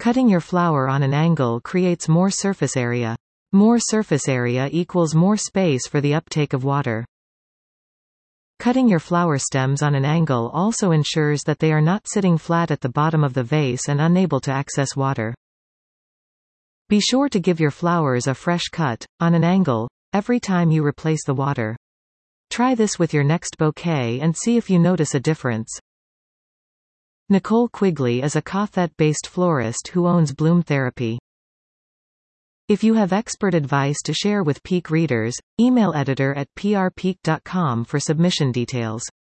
Cutting your flower on an angle creates more surface area. More surface area equals more space for the uptake of water. Cutting your flower stems on an angle also ensures that they are not sitting flat at the bottom of the vase and unable to access water. Be sure to give your flowers a fresh cut, on an angle, every time you replace the water. Try this with your next bouquet and see if you notice a difference. Nicole Quigley is a Cothet-based florist who owns Bloom Therapy. If you have expert advice to share with Peak readers, email editor@prpeak.com for submission details.